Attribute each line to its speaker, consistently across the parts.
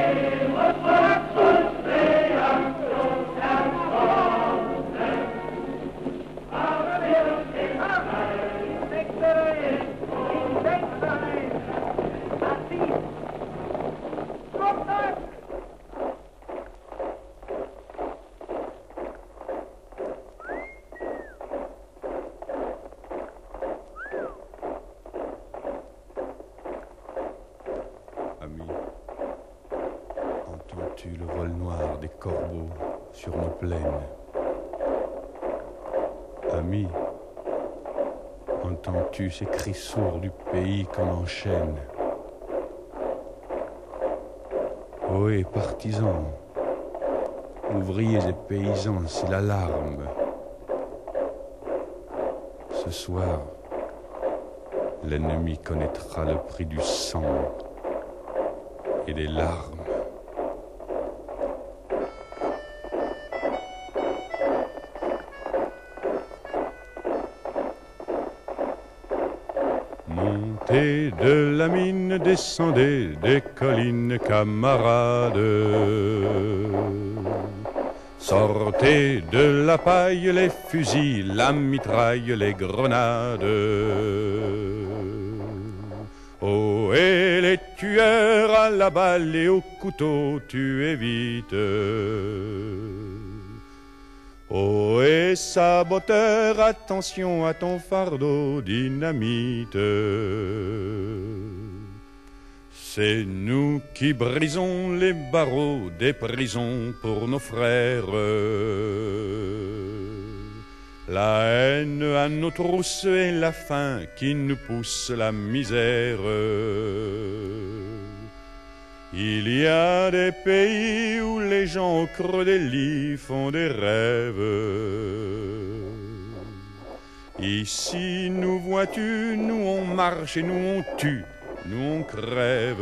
Speaker 1: Entends-tu le vol noir des corbeaux sur nos plaines? Ami, entends-tu ces cris sourds du pays qu'on enchaîne? Ohé, partisans, ouvriers et paysans, c'est l'alarme. Ce soir, l'ennemi connaîtra le prix du sang et des larmes. Montez de la mine, descendez des collines, camarades. Sortez de la paille les fusils, la mitraille, les grenades. Oh, et les tueurs à la balle et au couteau, tuez vite. Oh, et saboteur, attention à ton fardeau, dynamite. C'est nous qui brisons les barreaux des prisons pour nos frères. La haine à nos trousses et la faim qui nous pousse la misère. Il y a des pays où les gens au creux des lits font des rêves. Ici, nous vois-tu, nous on marche et nous on tue, nous on crève.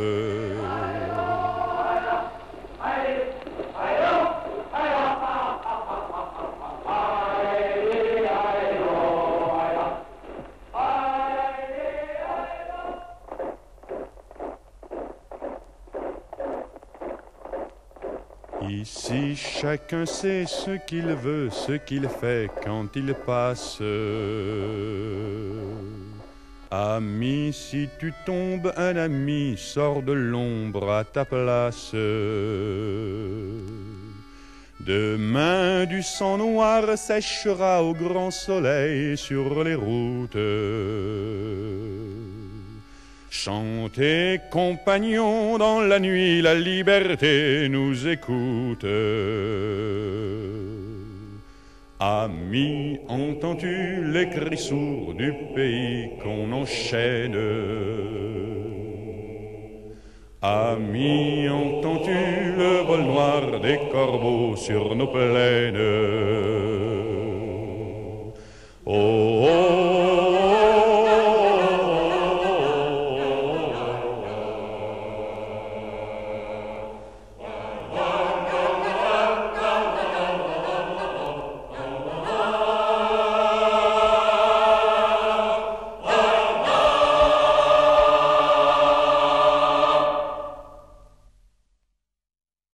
Speaker 1: Ici, chacun sait ce qu'il veut, ce qu'il fait quand il passe. Ami, si tu tombes, un ami sort de l'ombre à ta place. Demain, du sang noir séchera au grand soleil sur les routes. Chantez, compagnons, dans la nuit, la liberté nous écoute. Amis, entends-tu les cris sourds du pays qu'on enchaîne? Amis, entends-tu le vol noir des corbeaux sur nos plaines?